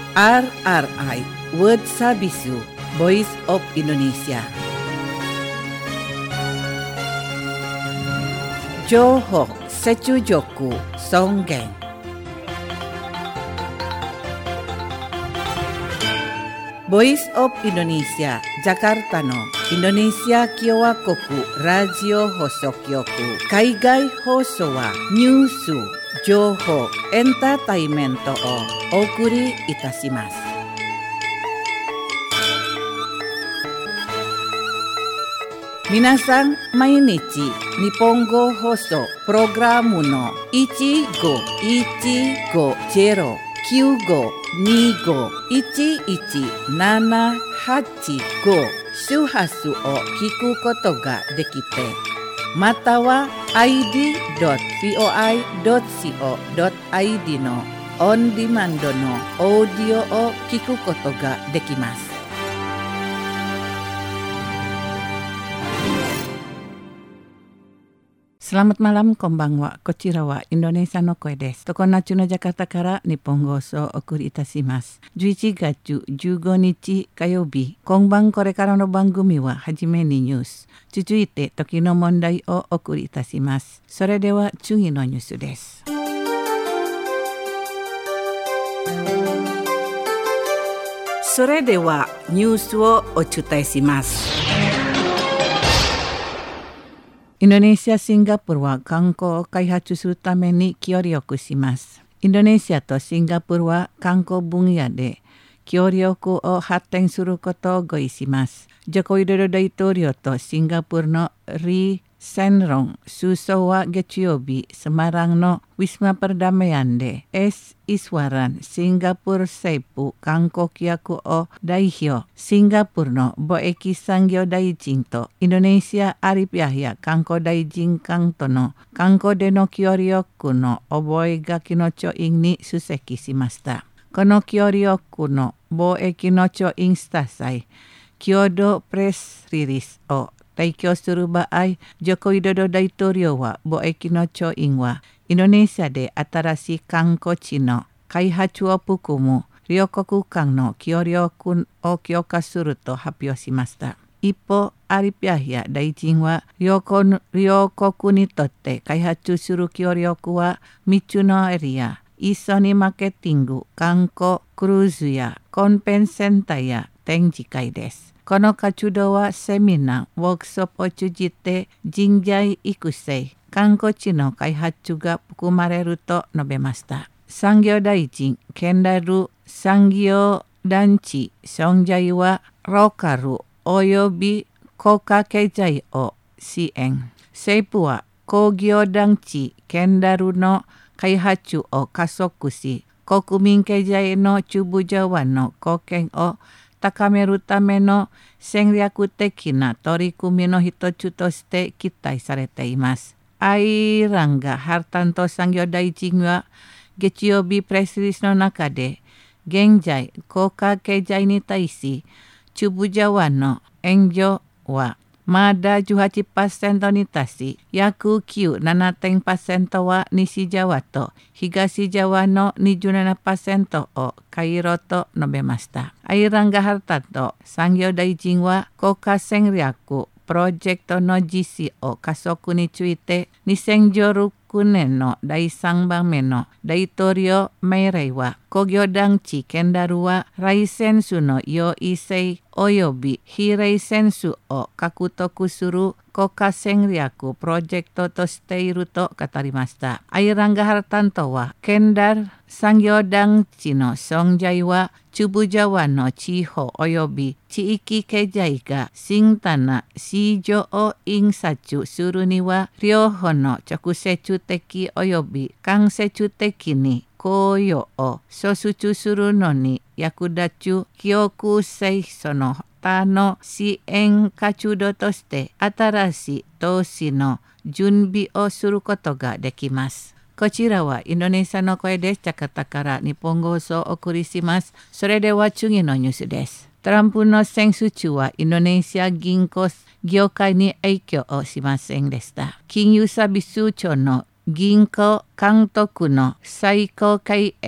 RRI World Sabisu Voice of Indonesia. Johok Secujoku Songgeng. Voice of Indonesia Jakarta no Indonesia Kyowa Koku Radio Hosokyoku Kaigai Hoso wa Nyusu Joho Entertainmento o Okuri Itashimasu. Minasan mainichi Nihongo Hoso Programu no 15-15-95-11-78-5 周波数を聞くことができて、または id.voi.co.id のオンディマンドのオーディオを聞くことができます。Selamat malam, konbanwa, kochira wa Indonesia no koe desu. Tokonachu no Jakarta kara Nippon Goso okuri itashimasu. 11月15日火曜日、今晩これからの番組ははじめにニュース、続いて時の問題をお送りいたします。それでは次のニュースです。それではニュースをお伝えします。インドネシア・シンガポールは観光を開発するために協力します。インドネシアとシンガポールは観光分野で協力を発展することを合意します。ジョコウィドド大統領とシンガポールのリー・センロン首相は月曜日、セマランのウィスマ・パルダメヤンで S・イスワランシンガポール政府観光局を代表、シンガポールの貿易産業大臣とインドネシア・アリピアヒア観光大臣官との観光での協力の覚書の調印に出席しました。この協力の貿易の調印した際、共同プレスリリースを提供する場合、ジョコウィドド大統領は貿易の調印はインドネシアで新しい観光地の開発を含む両国間の協力を強化すると発表しました。一方、アリピアヒア大臣は両国にとって開発する協力は3つのエリア、一緒にマーケティング、観光、クルーズやコンペンセンターや展示会です。この活動はセミナー、ワークショップを通じて人材育成、観光地の開発が含まれると述べました。産業大臣、ケンダル産業団地存在はローカルおよび国家経済を支援。政府は工業団地ケンダルの開発を加速し、国民経済の中部上腕の貢献を高めるための戦略的な取り組みの一つとして期待されています。アイランガ・ハルタント産業大臣は月曜日プレスリリースの中で、現在国家経済に対し中部上腕の援助はまだ 18% に達し、約 7.% は西側と東側の 27% を回路と述べました。アイランガ・ハルタント産業大臣は国家戦略プロジェクトの実施を加速について、2016年の第3番目の大統領命令は、工業団地ケンダルはライセンスの優位性および非ライセンスを獲得する国家戦略プロジェクトとしていると語りました。アイランガ・ハルタントは、ケンダル産業団地の存在は中部上腕の地方および地域経済が新たな市場を印刷するには、両方の直接的および間接的に雇用を創出するのに役立つ記憶性その他の支援活動として新しい投資の準備をすることができます。こちらはインドネシアの声です。ジャカルタから日本放送をお送りします。それでは次のニュースです。トランプの選出中はインドネシア銀行業界に影響をしませんでした。金融サービス庁の銀行監督の最高経営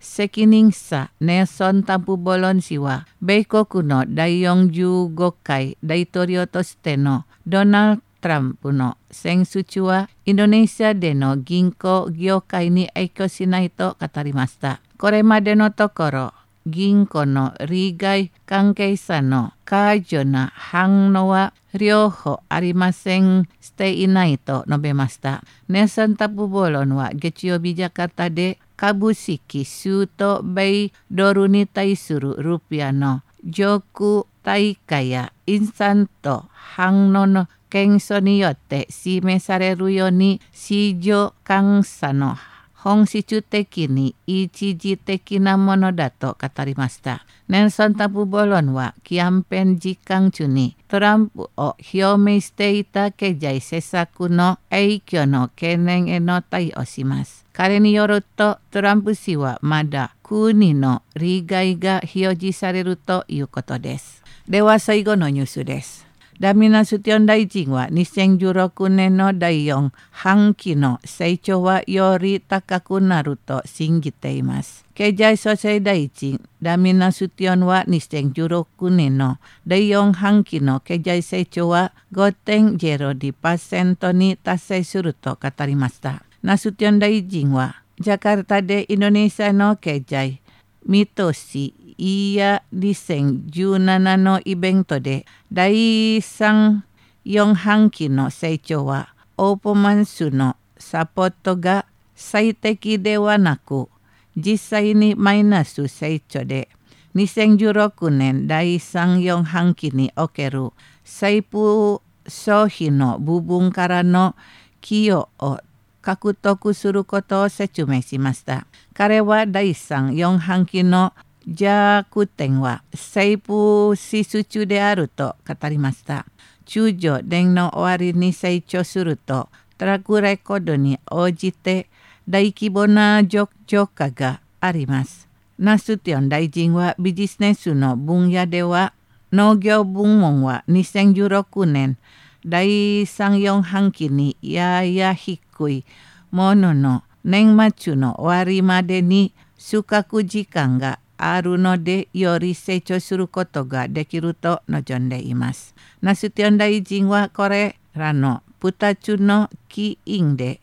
責任者ネソンタプボロン氏は米国の第45回大統領としてのドナルド・トランプの選出中はインドネシアでの銀行業界に影響しないと語りました。これまでのところ銀行の利害関係者の過剰な反応は両方ありませんしていないと述べました。ネソンタプボロンは月曜日ジャカルタで株式数と米ドルに対するルピアの上空対価やインスタント反応の検証によって示されるように市場監査の本質的に一時的なものだと語りました。ネルソン・タプボロンはキャンペーン時間中にトランプを表明していた経済政策の影響の懸念への対応します。彼によるとトランプ氏はまだ国の利害が表示されるということです。では最後のニュースです。ダミナスティオン大臣は2016年の第4半期の成長はより高くなると信じています。経済創生大臣ダミナスティオンは2016年の第4半期の経済成長は 5.02% に達成すると語りました。ナスティオン大臣はジャカルタでインドネシアの経済見通し2017のイベントで第3、4半期の成長はオープンマンスのサポートが最適ではなく実際にマイナス成長で2016年第3、4半期における財布消費の部分からの寄与を獲得することを説明しました。彼は第3、4半期の弱点は財布支出中であると語りました。中上年の終わりに成長するとトラックレコードに応じて大規模な増加があります。ナスティオン大臣はビジネスの分野では農業部門は2016年第3、4半期にやや低いものの年末の終わりまでに収穫時間があるのでより成長することができると望んでいます。ナスティオン大臣はこれらの2つの起因で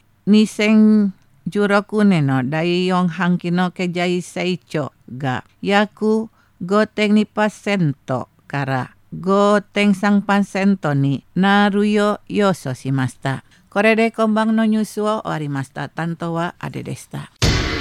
2016年の第4半期の経済成長が約 5.2% から5.3% になるよう予想しました。これで今晩のニュースを終わりました。担当はアデでした。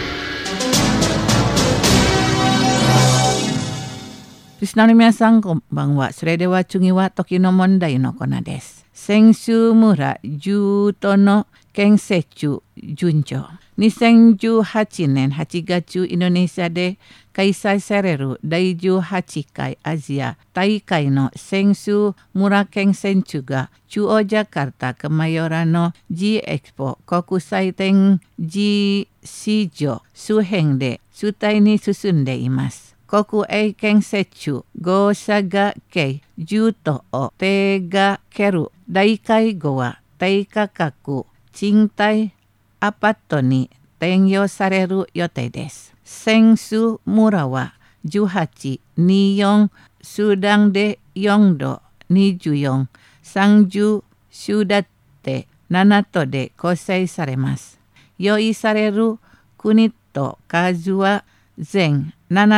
リスナーの皆さんこんばんは。それでは次は時の問題のコーナーです。選手村10都の建設中順調。2018年8月インドネシアで開催される第18回アジア大会の選手村建設中が中央ジャカルタ・ケマヨラの G エクスポ国際展示市場周辺で主体に進んでいます。国営建設中5社が計10棟を手掛ける大会後は低価格賃貸アパートに転用される予定です。選手村は18、24集団で4度、24、30集団で7棟で構成されます。用意される国と数は全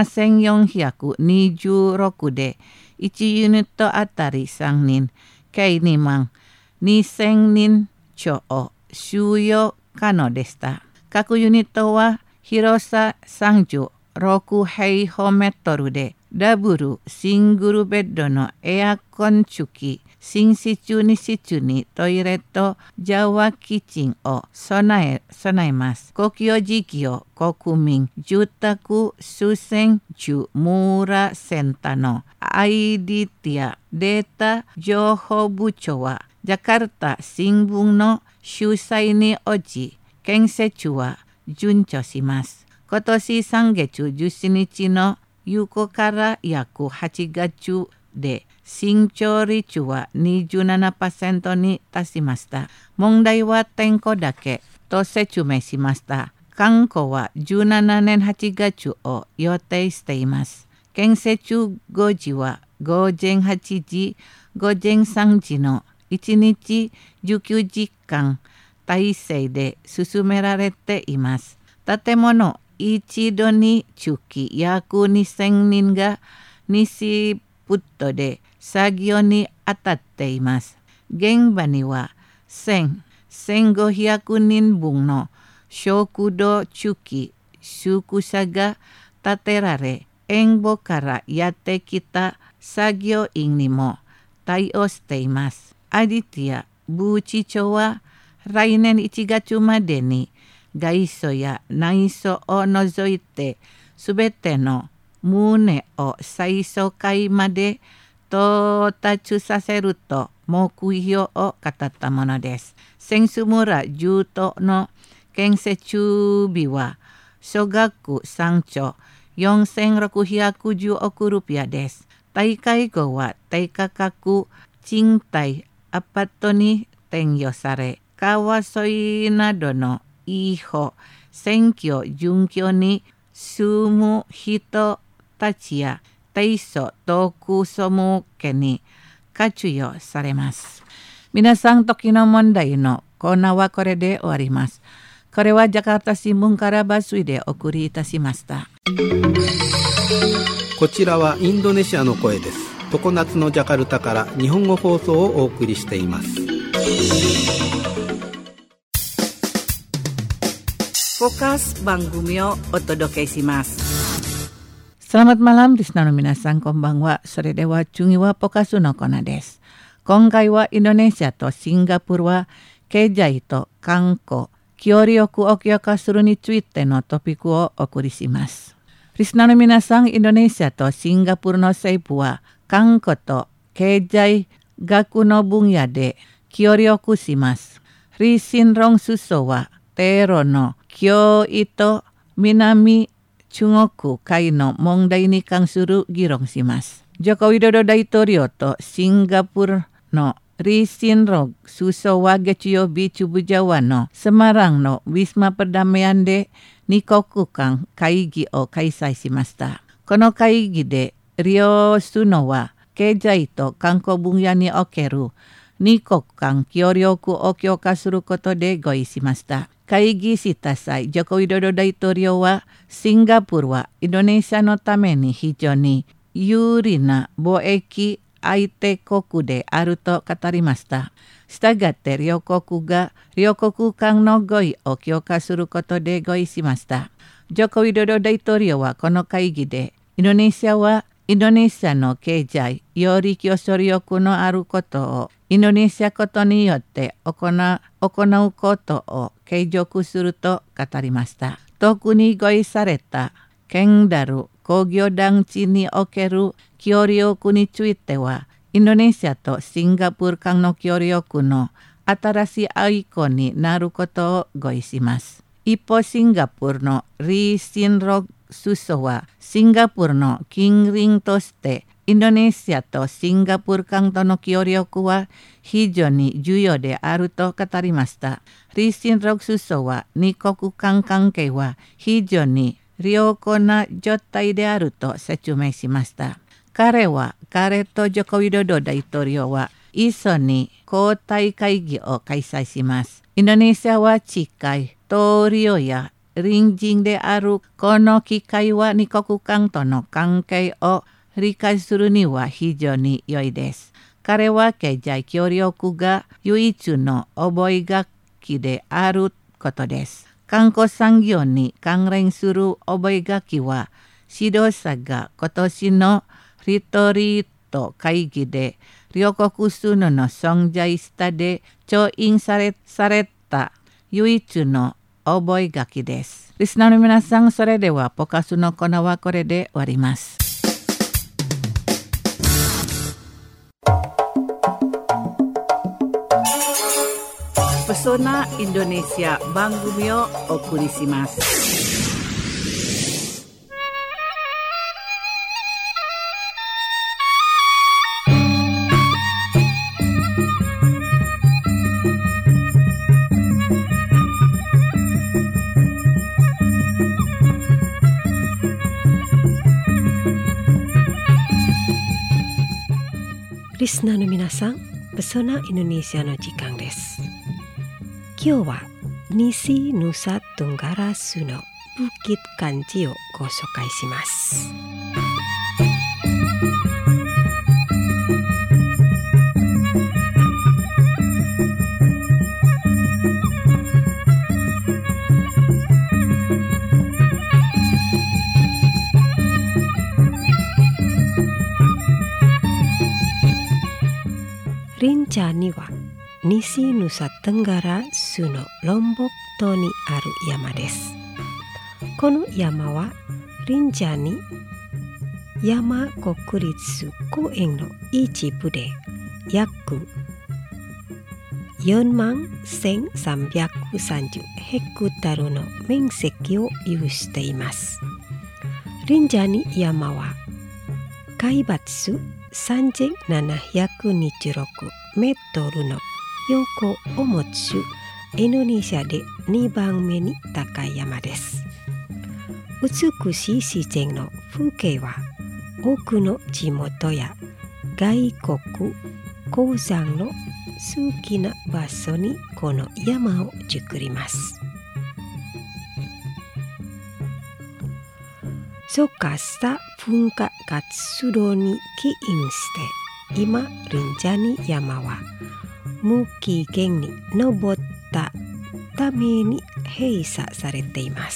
7426で1ユニットあたり3人、計2万2000人超を収容可能でした。各ユニットは広さ36平方メートルでダブルシングルベッドのエアコン付き寝室2室にトイレとジャワキッチンを備えます。公共事業国民住宅推薦中村センターのアイディティアデータ情報部長はジャカルタ新聞の主催に応じ建設は順調します。今年3月17日の有効から約8月で伸長率は 27% に達しました。問題は天候だけと説明しました。 観光は17年8月を予定しています。建設5時は午前8時、午前3時の1日19時間体制で進められています。建物一度につき約2000人が西プットで作業に当たっています。現場には1500人分の食堂付き宿舎が建てられ、遠方からやってきた作業員にも対応しています。アディティア部長は来年1月までに外装や内装を除いてすべての棟を最層階まで到達させると目標を語ったものです。千住村10棟の建設費は総額3兆4610億ルピアです。大会後は低価格賃貸アパートに転用され、川沿いなどの違法選挙準拠に住む人たちや低層特措向けに活用されます。皆さん、時の問題のコーナーはこれで終わります。これはジャカルタ新聞から抜粋でお送りいたしました。 こちらはインドネシアの声です。常夏のジャカルタから日本語放送をお送りしています。 Fokus Banggumiをお届けします。Selamat malam, listenerの皆さん、こんばんは。それでは次はポカスのコーナーです。今回はインドネシアとシンガポールは経済と観光、協力を強化するについてのトピックをお送りします。リスナーの皆さん、インドネシアとシンガポールの政府は観光と経済学の分野で協力します。リ・シンロン首相はテロの脅威と南中国海の問題に関する議論します。ジョコウィドド大統領とシンガポールのリ・シンロン首相は月曜日中部ジャワのセマランのウィスマプダメアンで2国間会議を開催しました。この会議で両首脳は経済と観光分野における2国間協力を強化することで合意しました。会議した際、ジョコウィドド大統領はシンガポールはインドネシアのために非常に有利な貿易相手国であると語りました。したがって両国が両国間の合意を強化することで合意しました。ジョコウィドド大統領はこの会議でインドネシアはインドネシアの経済より競争力のあることをインドネシアことによって行うことを継続すると語りました。特に合意されたケンダル工業団地における協力についてはインドネシアとシンガポール間の協力の新しいアイコンになることを合意します。一方、シンガポールのリ・シンロン首相はシンガポールの近隣としてインドネシアとシンガポール間との協力は非常に重要であると語りました。リ・シンロン首相は2国間関係は非常に良好な状態であると説明しました。彼とジョコウィドド大統領は一緒に交代会議を開催します。インドネシアは近い同僚や隣人であるこの機会は2国間との関係を理解するには非常に良いです。彼は経済協力が唯一の覚書であることです。観光産業に関連する覚書は指導者が今年のリトリート会議で両国首脳の存在下で調印された唯一の覚書です。リスナーの皆さん、それではポカスのコーナーはこれで終わります。Pesona Indonesia 番組をお送りします。 リスナーの皆さん、ペソナインドネシアの時間です。今日は西ヌサトンガラスのBukit Kanjiをご紹介します。リンジャニは西ヌサテンガラスのロンボク島にある山です。この山はリンジャニ山国立公園の一部で約41,330ヘクタールの面積を有しています。リンジャニ山は海抜3726メートルの標高を持つインドネシアで2番目に高い山です。美しい自然の風景は多くの地元や外国鉱山の好きな場所にこの山を作ります。そうした噴火活動に起因して今リンジャニ山は無期限に登ったために閉鎖されています。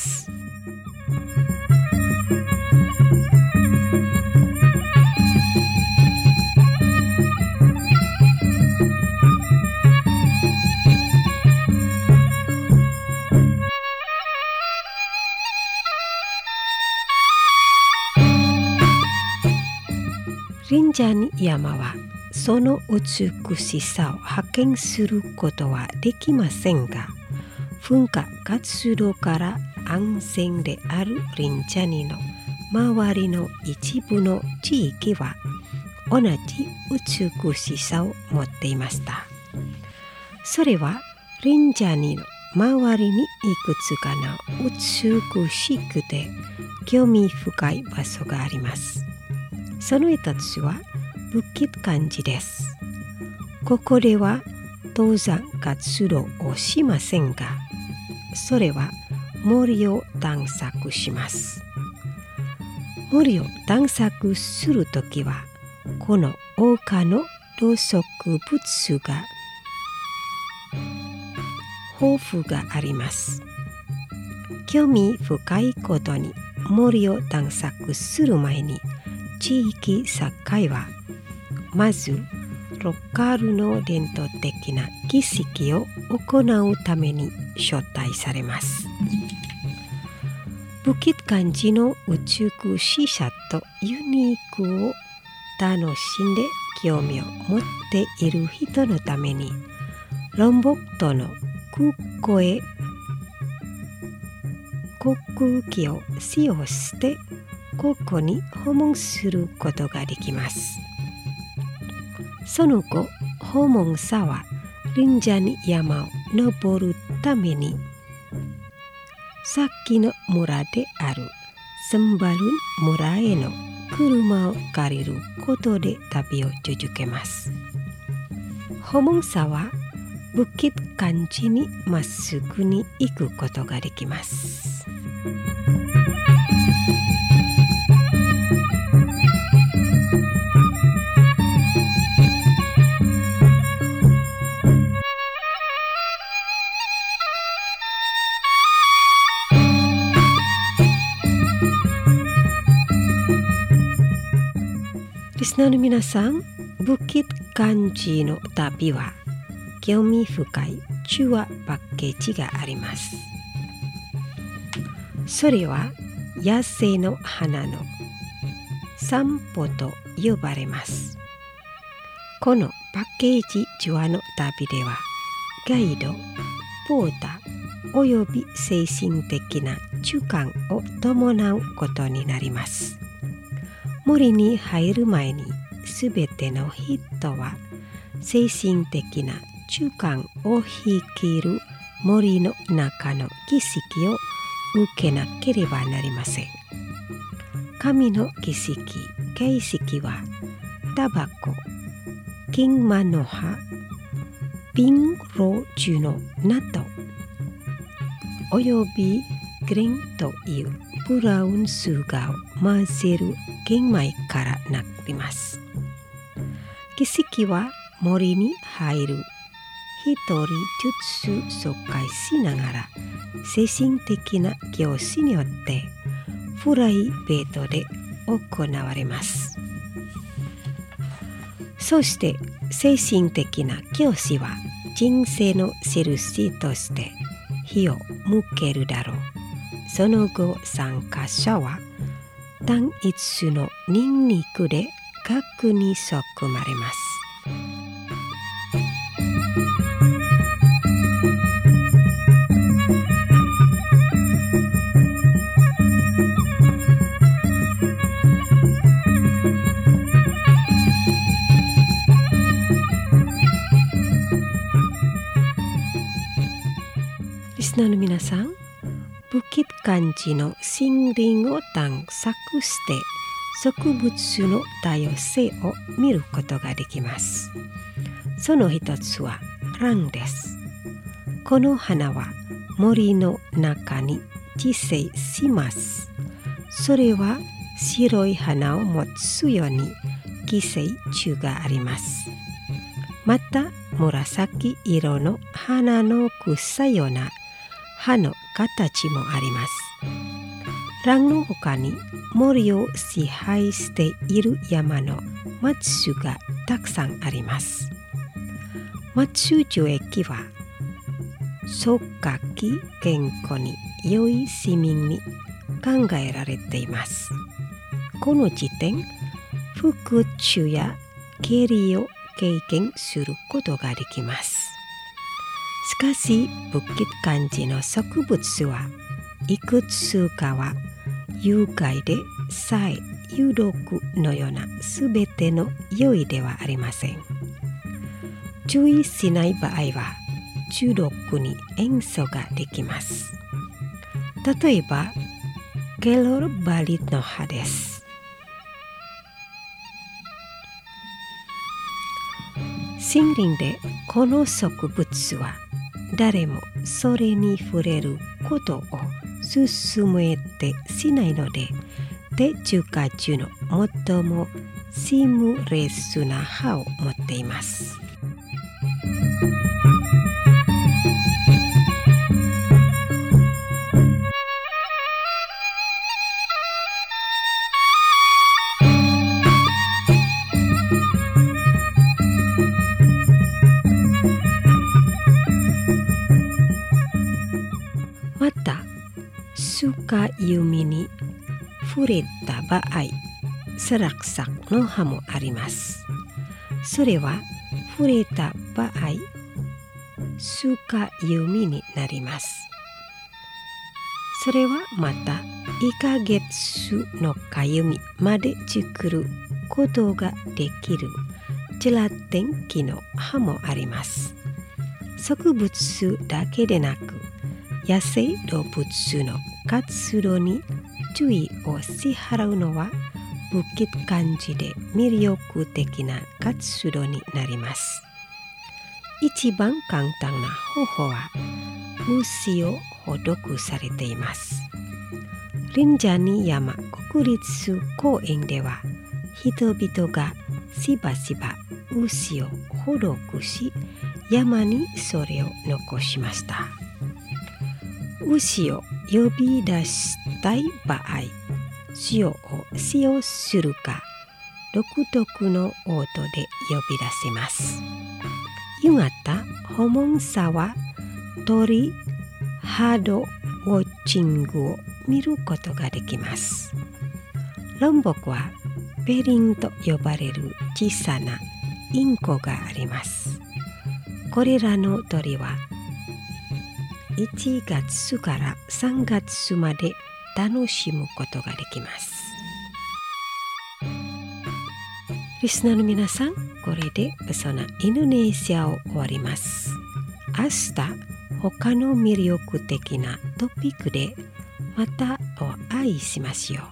リンジャニ山はその美しさを発見することはできませんが、噴火活動から安全であるリンジャニの周りの一部の地域は同じ美しさを持っていました。それはリンジャニの周りにいくつかの美しくて興味深い場所があります。その一つはBukit Kanjiです。ここでは登山活動をしませんが、それは森を探索します。森を探索するときは、この他の動植物が豊富があります。興味深いことに森を探索する前に地域境はまずローカルの伝統的な儀式を行うために招待されます。Bukit Kanjiの美しさとユニークを楽しんで興味を持っている人のためにロンボク島の空港へ航空機を使用してここに訪問することができます。その後、訪問者はリンジャニ山を登るために先の村であるセンバルン村への車を借りることで旅を続けます。訪問者はBukit Kanjiにまっすぐに行くことができます。リスナーの皆さん、Bukit Kanjiの旅は興味深いツアーパッケージがあります。それは野生の花の散歩と呼ばれます。このパッケージツアーの旅ではガイド、ポーターおよび精神的な主観を伴うことになります。森に入る前にすべての人は精神的な主観を率いる森の中の儀式を受けなければなりません。神の儀式、形式はタバコ、 金マの葉、ピンロジュのナトおよびグレンというブラウンスガを混ぜる玄米からなります。儀式は森に入る一人ずつ紹介しながら精神的な行事によってプライベートで行われます。そして精神的な行事は人生の印として火を向けるだろう。その後参加者は単一のニンニクで核に含まれます。リスナーの皆さん、ブキッカンジの森林を探索して植物の多様性を見ることができます。その一つはランです。この花は森の中に自生します。それは白い花を持つように寄生虫があります。また紫色の花の草ような葉の形もあります。ランの他に森を支配している山の松がたくさんあります。松樹液は消化器健康に良い睡眠に考えられています。この時点、腹痛や下痢を経験することができます。しかし、ブッキッカンジの植物はいくつかは有害でさえ有毒のようなすべての良いではありません。注意しない場合は中毒に塩素ができます。例えば、ケロルバリの葉です。森林でこの植物は誰もそれに触れることを勧めてしないので、地中海中の最もシムレスな葉を持っています。また、深い海に触れた場合、スラクサの葉もあります。それは触れた場合、深い海になります。それはまた1ヶ月のかゆみまで作ることができるジェラテン基の葉もあります。植物だけでなく、野生動物の活動に注意をし払うのはブッキッカンジで魅力的な活動になります。一番簡単な方法は虫を施されています。リンジャニ山国立公園では人々がしばしば牛を施し、山にそれを残しました。牛を呼び出したい場合、塩を使用するか、独特の音で呼び出せます。夕方、訪問者は鳥ハードウォッチングを見ることができます。ロンボクはペリンと呼ばれる小さなインコがあります。これらの鳥は1月から3月まで楽しむことができます。リスナーの皆さん、これでそのインドネシアを終わります。明日、他の魅力的なトピックでまたお会いしましょう。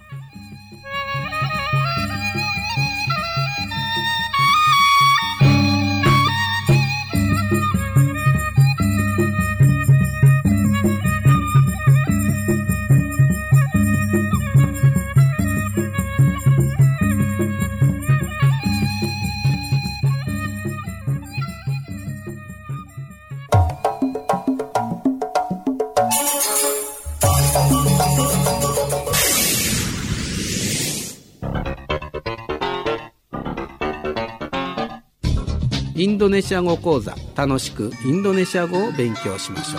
インドネシア語講座、楽しくインドネシア語を勉強しましょう。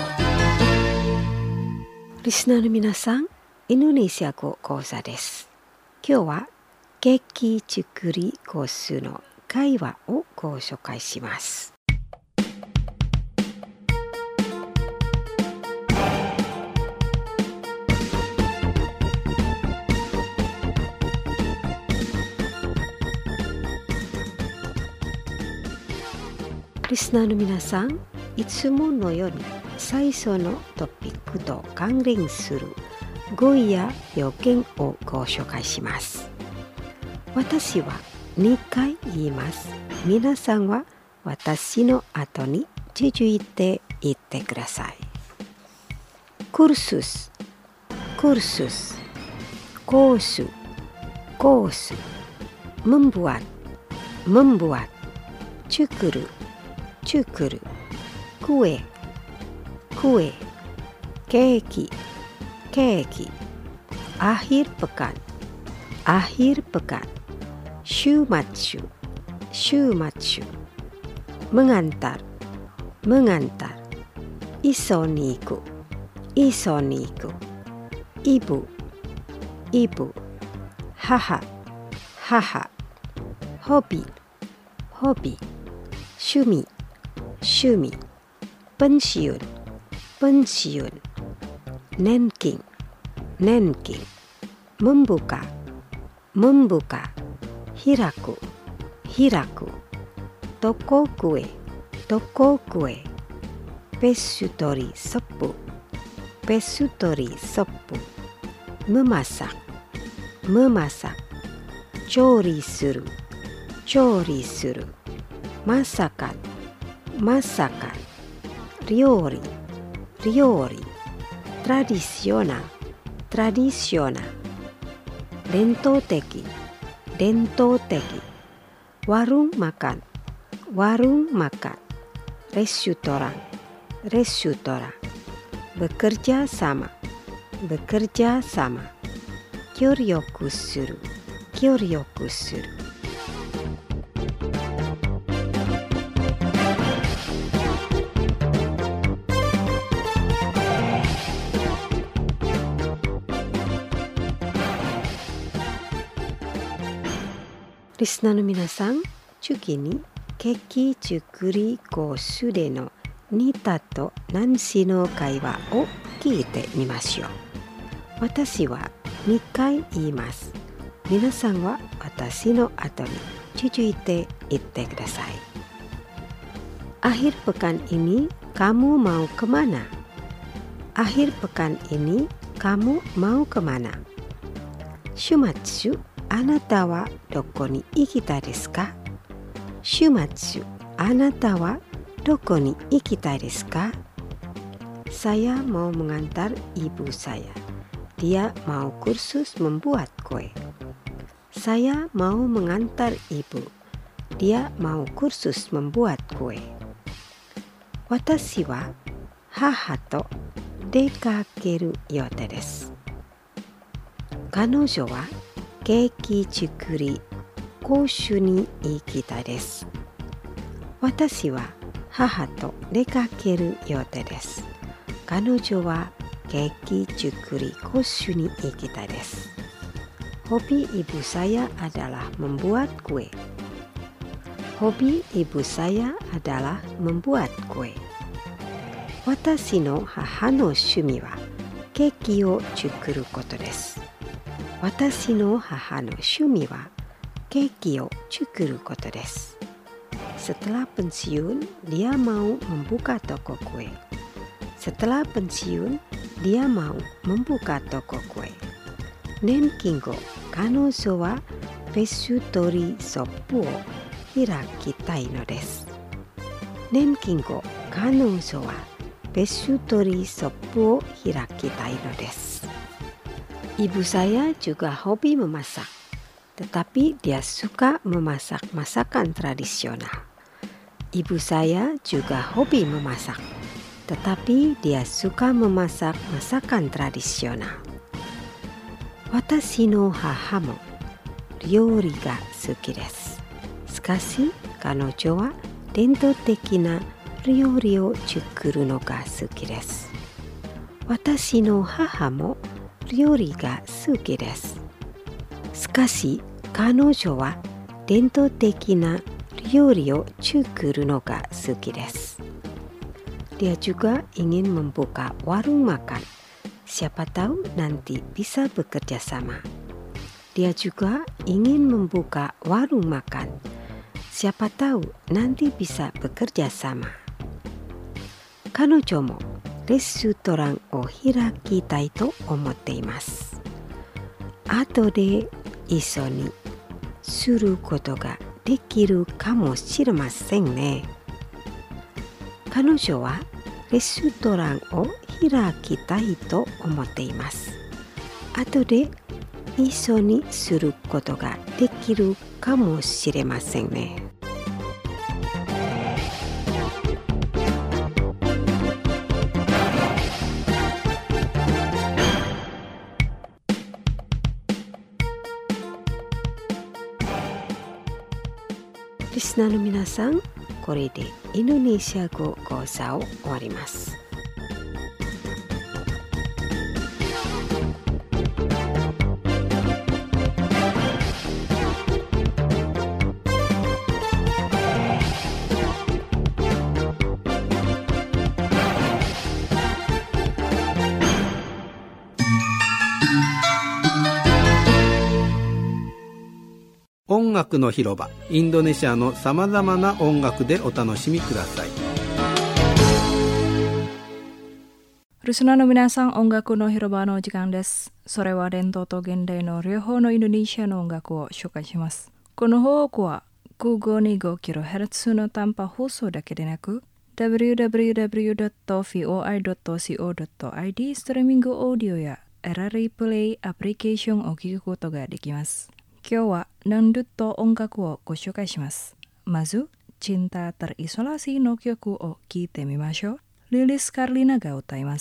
リスナーの皆さん、インドネシア語講座です。今日はケーキ作りコースの会話をご紹介します。リスナーの皆さん、いつものように最初のトピックと関連する語彙や表現をご紹介します。私は2回言います。皆さんは私の後に続いて言ってください。kursus, kursus, コース、コース、membuat, membuat, 作る、作る、kue, kue, ケーキ、ケーキ、akhir pekan, akhir pekan, 週末、週末、mengantar, mengantar, 急に行く、急に行く、ibu, ibu, 母、母、hobi, hobi, 趣味、趣味、pensiun, pensiun, Nenking, Nenking, membuka, membuka, hiraku, hiraku, toko kue, toko kue, pesutori sepu, pesutori sepu, memasak, memasak, cori suru, cori suru, masakan, masakan, ryori, ryori, tradisional, tradisional, dentoteki, dentoteki, warung makan, warung makan, restoran, restoran, bekerja sama, bekerja sama, kyoryoku suru, kyoryoku suru.リスナーの皆さん、次にケーキ作りコースでのニタとナンシーの会話を聞いてみましょう。私は2回言います。皆さんは私の後に続いて言ってください。Akhir pekan ini kamu mau kemana? Akhir pekan ini kamu mau kemana? 週末あなたはどこに行きたいですか？週末、あなたはどこに行きたいですか？ Saya mau mengantar ibu saya. Dia mau kursus membuat kue. Saya mau mengantar ibu. Dia mau kursus membuat kue. 私は母と出かける予定です。彼女はケーキ作り講習に行きたいです。私は母と出かける予定です。彼女はケーキ作り講習に行きたいです。Hobi ibu saya adalah membuat kue. Hobi ibu saya adalah membuat kue. 私の母の趣味はケーキを作ることです。私の母の趣味はケーキを作ることです。Setelah pensiun, dia mau membuka toko kue. Setelah pensiun, dia mau membuka toko kue. Nenking後、彼女はペストリショップを開きたいのです。Nenking後、彼女はペストリショップを開きたいのです。Ibu saya juga hobi memasak, tetapi dia suka memasak masakan tradisional. Ibu saya juga hobi memasak, tetapi dia suka memasak masakan tradisional. 私の母も料理が好きです。しかし彼女は伝統的な料理を作るのが好きです。私の母も料理が好きです。しかし彼女は伝統的な料理を作るのが好きです。Dia juga ingin membuka warung makan. Siapa tahu nanti bisa bekerja sama. Dia juga ingin membuka warung makan. Siapa tahu nanti bisa bekerja sama. 彼女もレストランを開きたいと思っています。後で一緒にすることができるかもしれませんね。彼女はレストランを開きたいと思っています。後で一緒にすることができるかもしれませんね。リスナーの皆さん、これでインドネシア語講座を終わります。 音楽の広場、インドネシアのさまざまな音楽でお楽しみください。 リスナーの皆さん、音楽の広場の時間です。それは伝統と現代の両方のインドネシアの音楽を紹介します。この放送は 552.5kHz の短波放送だけでなく www.voi.co.id ストリーミングオーディオや LRI プレイアプリケーションを聞くことができます。今日はナンドゥと音楽をご紹介します。まず、Cinta Terisolasiの曲を聴いてみましょう。Lilis Karlinaが歌います。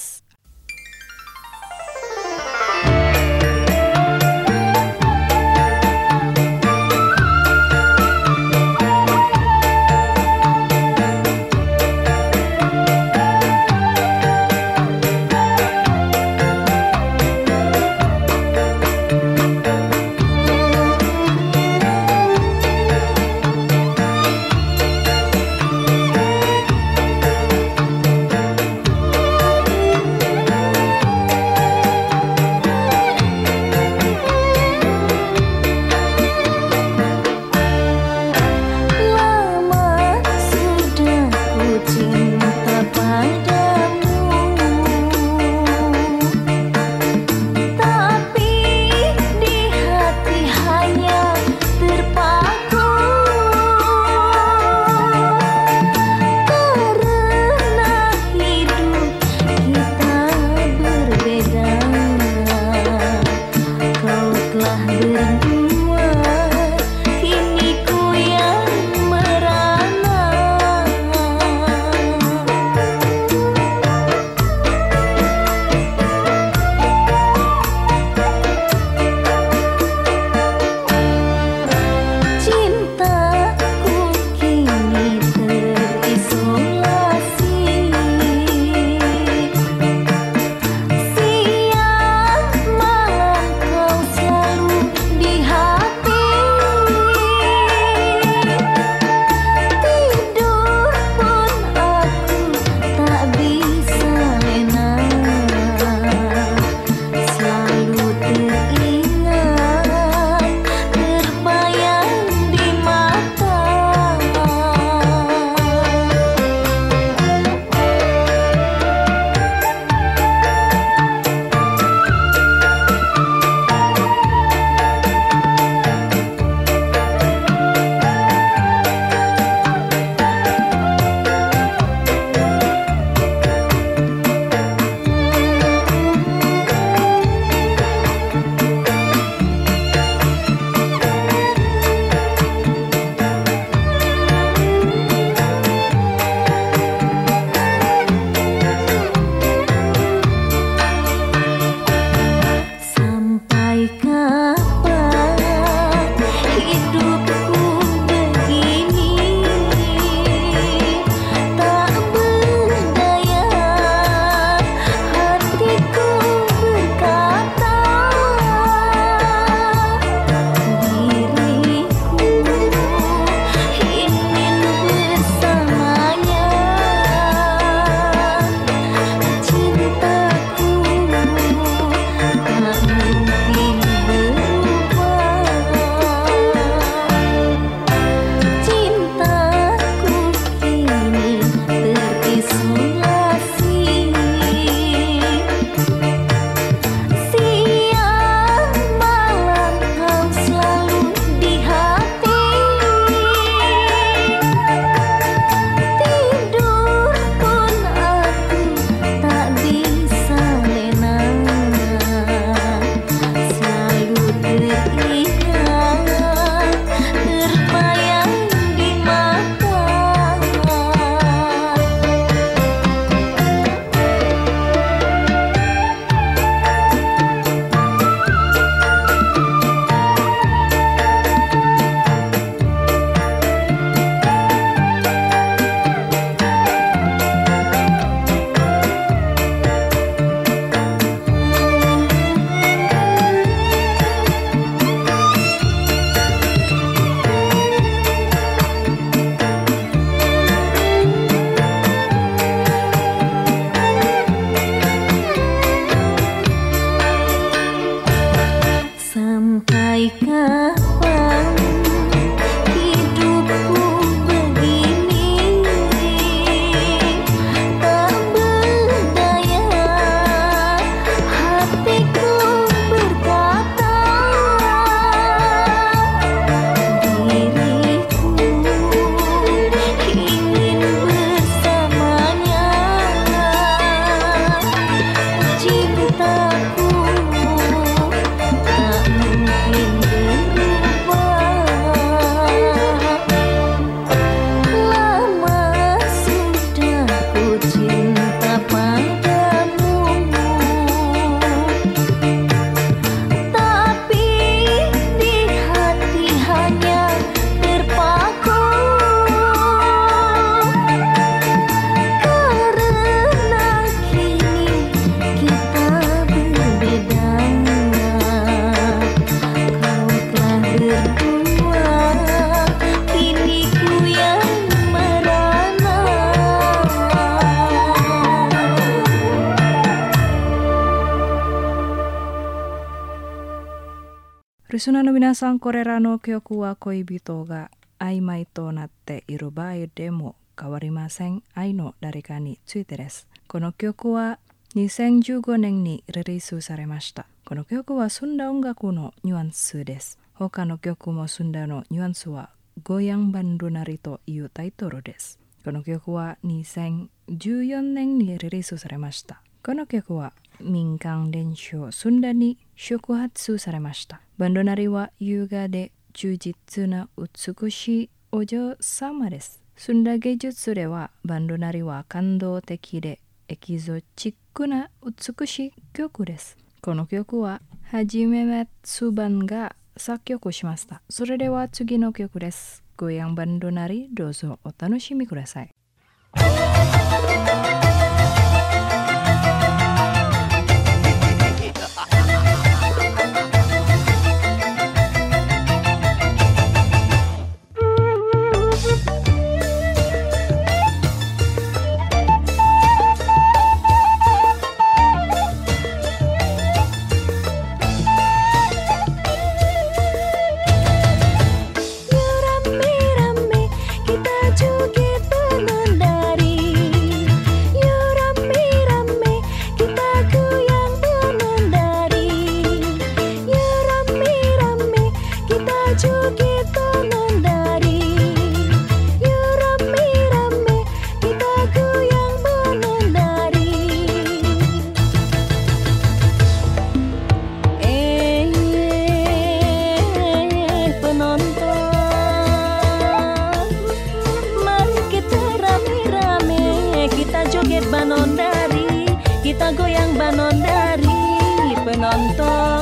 リスナーの皆さん、これらの曲は恋人が曖昧となっている場合でも変わりません。愛の誰かについてです。この曲は2015年にリリースされました。この曲は澄んだ音楽のニュアンスです。他の曲も澄んだのニュアンスはGoyang Bandu Nariというタイトルです。この曲は2014年にリリースされました。この曲は民間伝承スンダに触発されました。バンドナリは優雅で忠実な美しいお嬢様です。スンダ芸術ではバンドナリは感動的でエキゾチックな美しい曲です。この曲ははじめまつばんが作曲しました。それでは次の曲です。Goyang Bandu Nari、どうぞお楽しみください。 Kita goyang banondari, penonton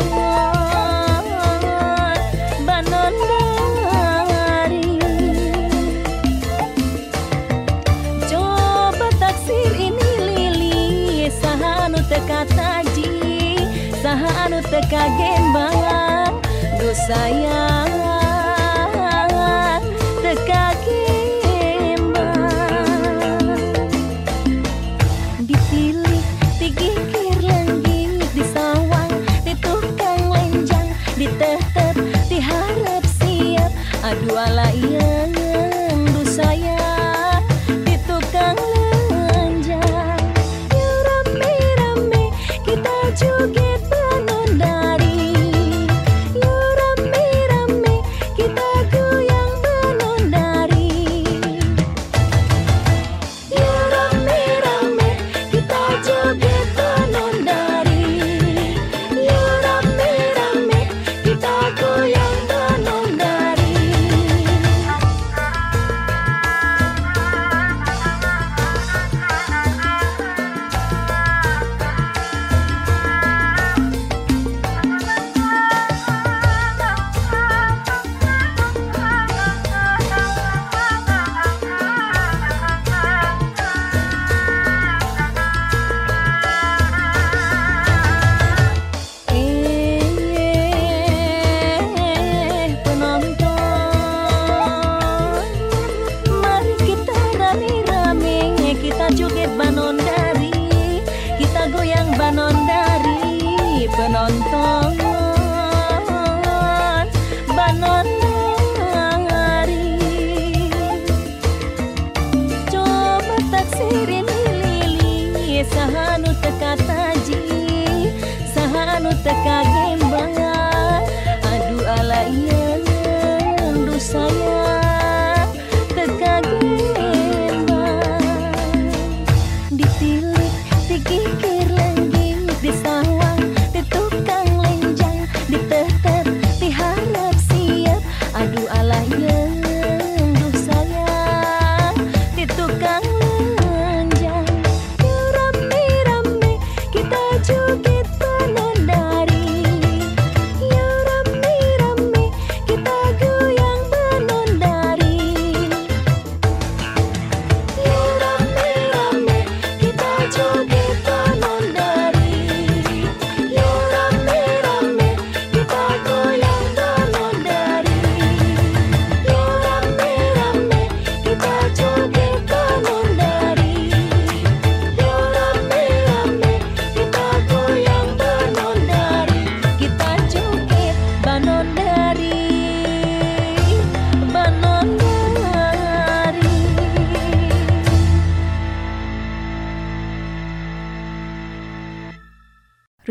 banondari. Coba taksir ini lili, sahanu teka taji, sahanu teka gembang, duh sayang teka gembang. Dipilih digigir lengging, disawang, ditukang lenjang, ditetep, diharap siap, adu ala yang du sayang, ditukang lenjang. Ya rame-rame kita joget banondari, ya rame-rame kita goyang banondari, ya rame-rame kita joget banondari, ya rame-rame kita goyang banondari.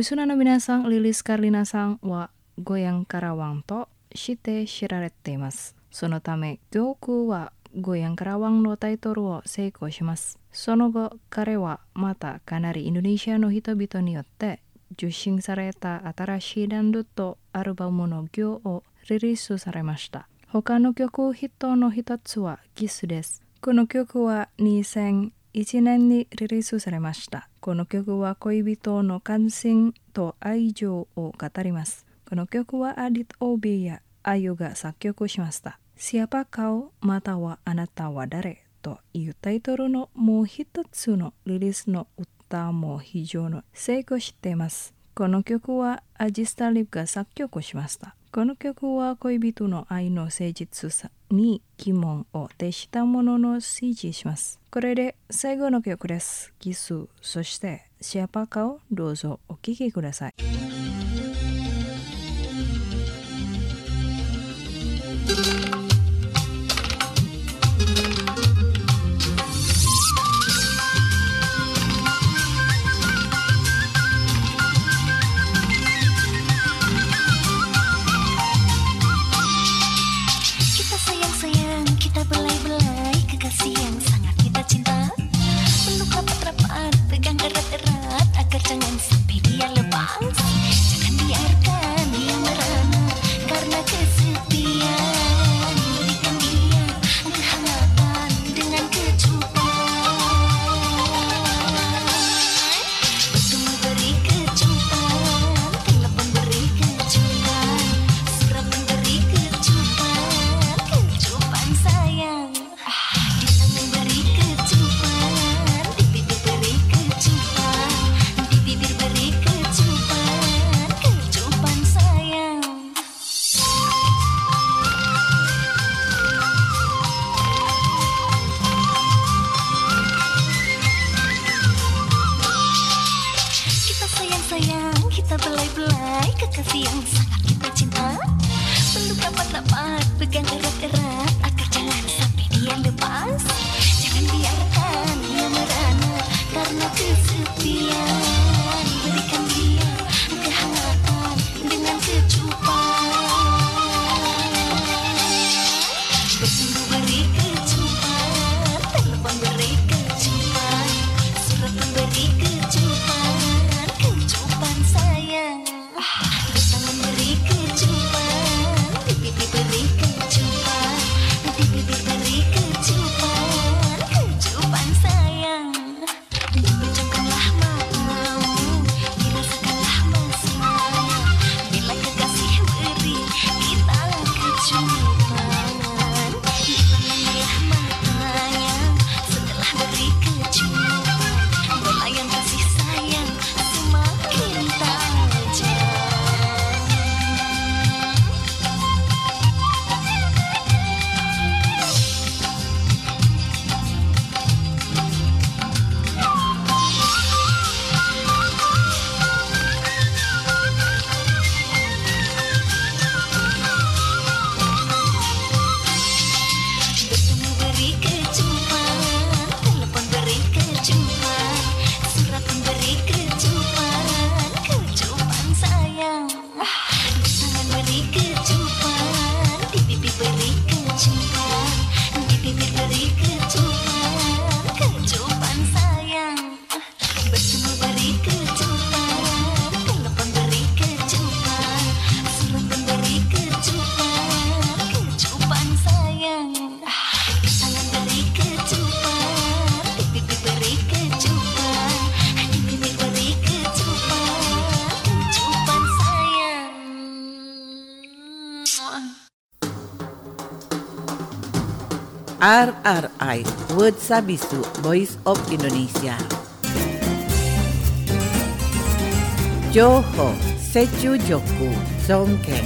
リスナーの皆さん、リリースカーリナさんはgoyang karawangとして知られています。そのため、曲はgoyang karawangのタイトルを成功します。その後、彼はまたかなりインドネシアの人々によって受信された新しいダンドとアルバムの行をリリースされました。他の曲ヒットの一つはキスです。この曲は2001年にリリースされました。この曲は恋人の感心と愛情を語ります。この曲はアディット・オービーやあゆが作曲しました。Siapa kauまたはあなたは誰というタイトルのもう一つのリリースの歌も非常に成功しています。この曲はアジスタリブが作曲しました。この曲は恋人の愛の誠実さに疑問を呈したものの支持します。これで最後の曲です。キス、そしてSiapa kauどうぞお聴きください。 RRI World Sabisu Voice of Indonesia. Johor Secu Joku Songkeng.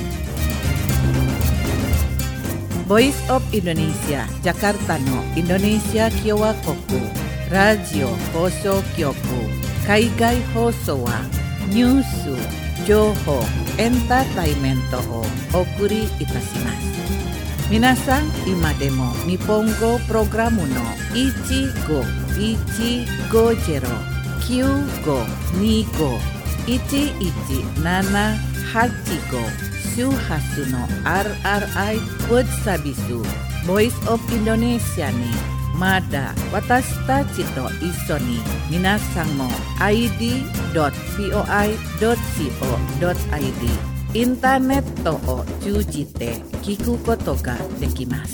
Voice of Indonesia Jakarta no Indonesia Kyowa Koku Radio Hoso Kyoku Kaigai Hoso wa Nyusu Johor Entertainment o Okuri Itashimasu. Minasan imademo Nippongo Programu no Ichigo Jero Kyugo Nigo 1175 周波数の RRI World Service Voice of Indonesia にまだ私たちと一緒に皆さんも id.voi.co.id インターネットを通じて聞くことができます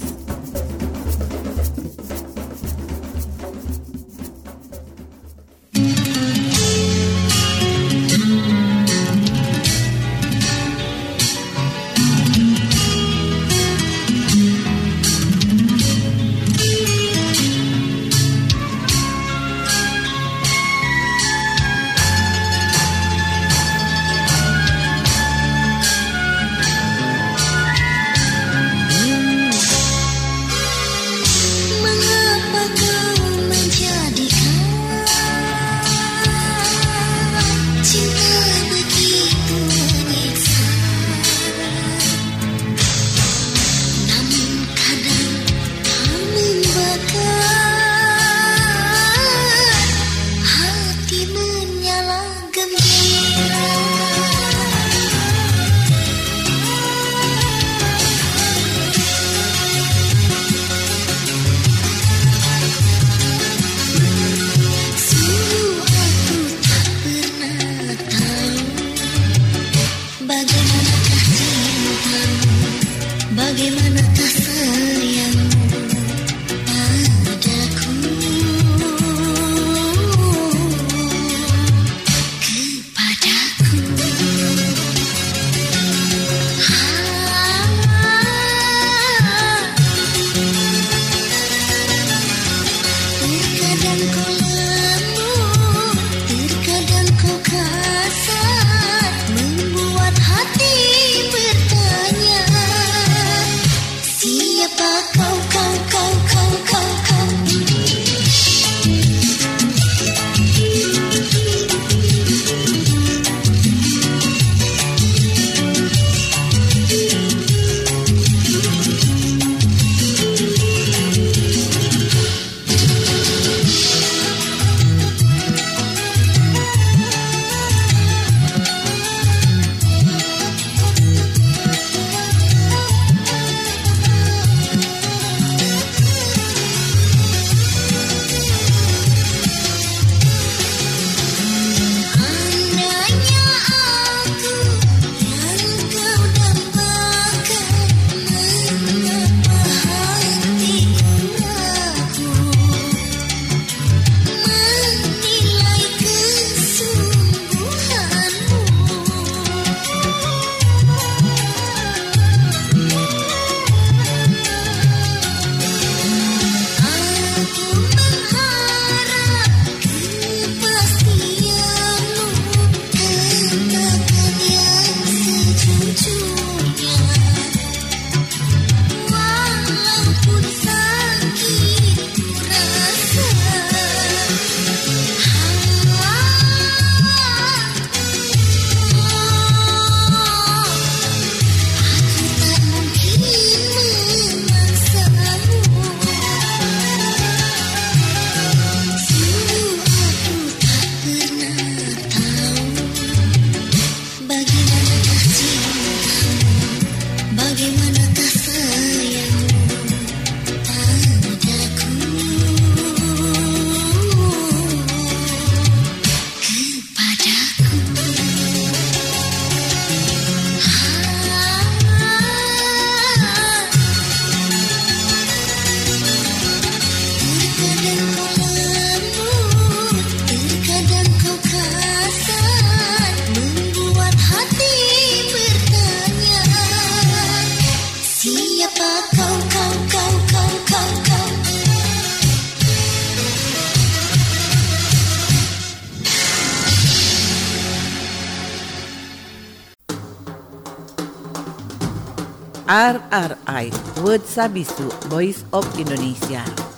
。RRI World Service Voice of Indonesia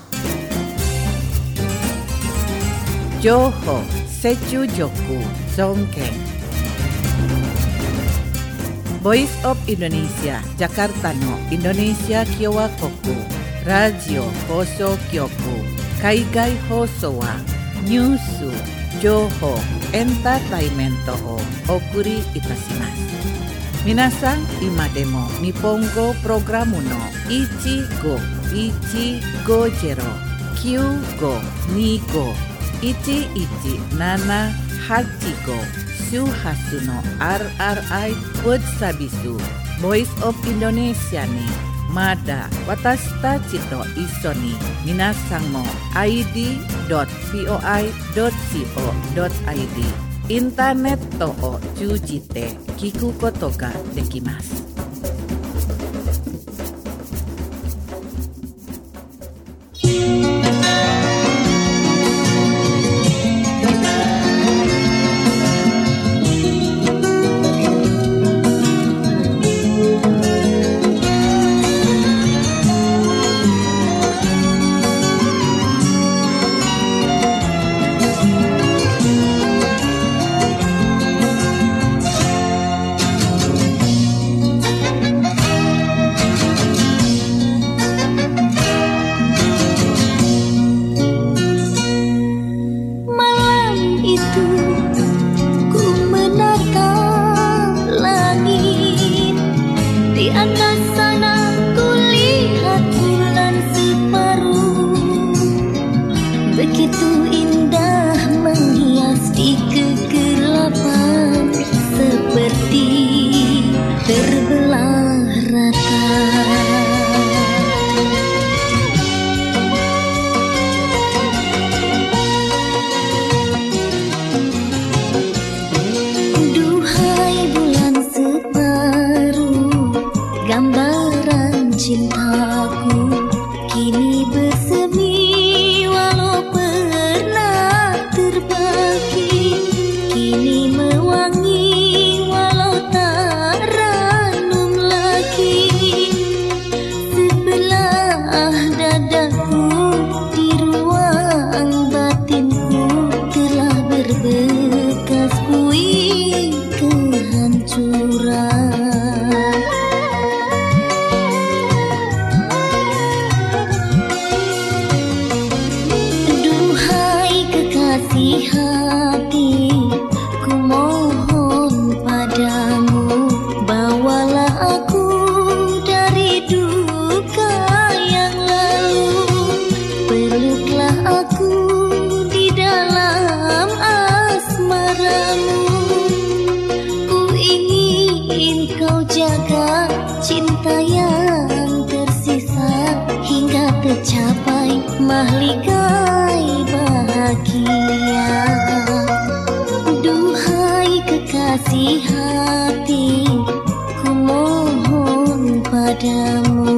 情報接中力尊敬 Voice of Indonesia ジャカルタのインドネシア共和国ラジオ放送局海外放送はニュース、 情報、エンターテイメントをお送りいたします。皆さん、今でも日本語プログラムの1515251175 Suhasu no RRI Word Sabisu Voice of Indonesia ni Mada Watasta Chito Isoni Minasang mo id.voi.co.id Internet to o chujite kiku koto ga dekimasu. mahligai bahagia. Duhai kekasih hati, ku mohon padamu.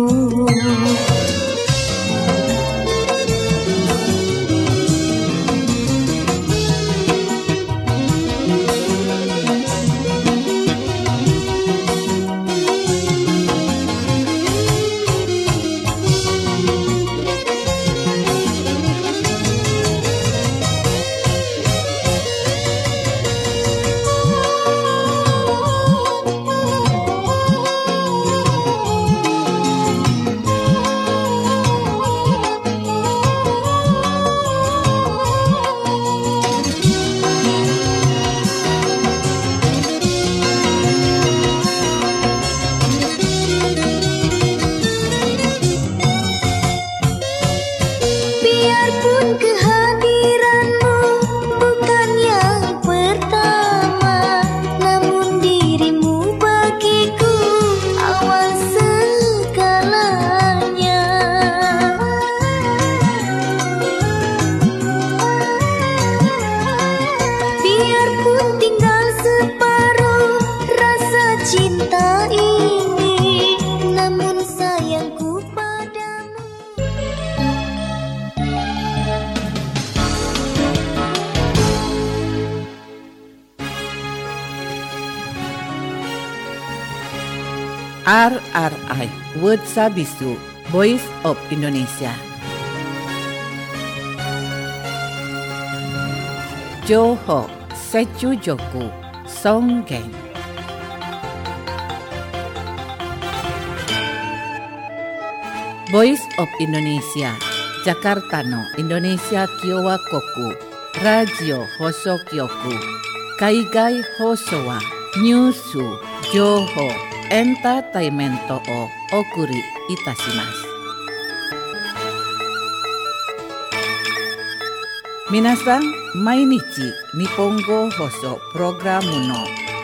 RRI Word Sabisu Voice of Indonesia. Joho Sechujoku Songgen. Voice of Indonesia Jakarta no Indonesia Kiowa Koku ラジオ放送局海外放送はニュース、情報、エンターテイメントをお送りいたします。皆さん、毎日日本語放送プログラムの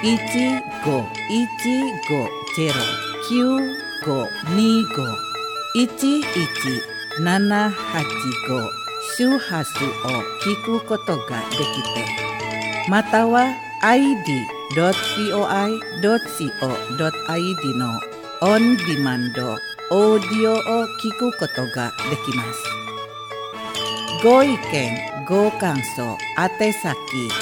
15105-1125-11-785周波数を聞くことができて、または id.coi.co.id のオンディマンドオーディオを聞くことができます。ご意見、ご感想、宛先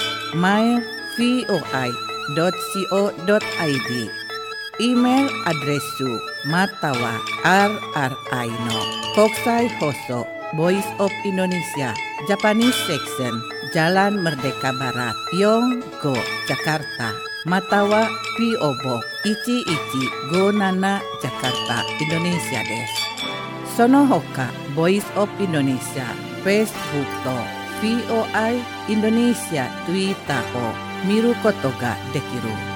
mail.voi.co.id イメールアドレスまたは RRI の国際放送Voice of Indonesia Japanese Section Jalan Merdeka Barat Yonggo Jakarta Matawa PO Box 1157 Jakarta Indonesia です。その他 Voice of Indonesia Facebook と VOI Indonesia Twitter を見ることができる